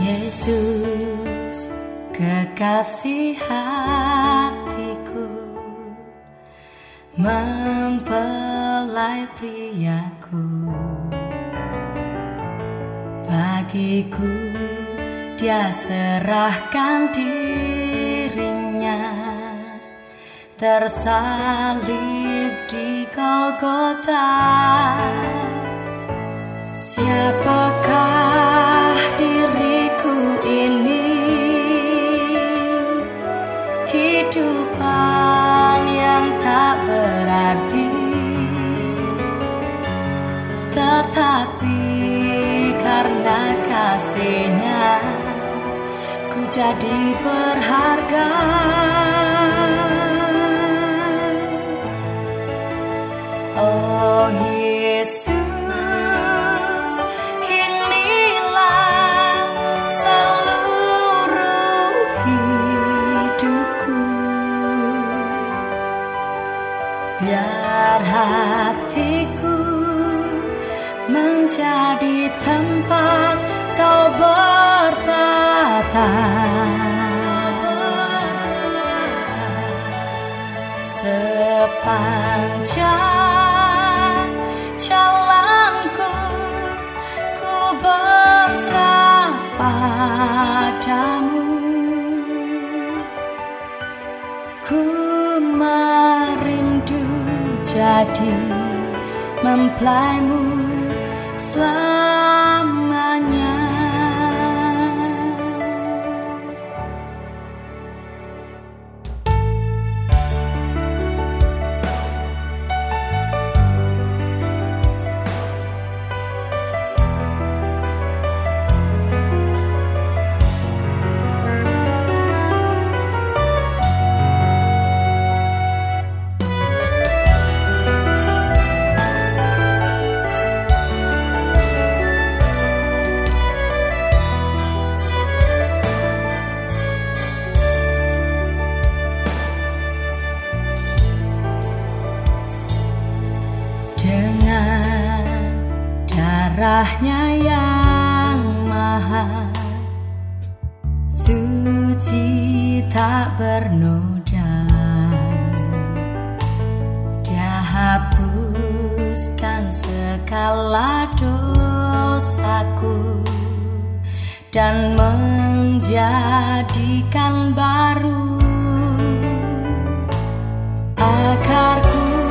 Yesus, kekasih hatiku, mempelai priaku. Bagiku Dia serahkan dirinya, tersalib di Golgota. Siapakah diriku ini? Kehidupan yang tak berarti, tetapi karena kasih-Nya ku jadi berharga. Oh Yesus, inilah seluruh hidupku. Biar hatiku menjadi tempat Kau bertata. Sepanjang jalanku ku berserah padamu. Ku merindu jadi mempelaimu selamanya. Dengan darah-Nya yang maha suci tak bernoda, Dia hapuskan segala dosaku dan menjadikan baru, agar ku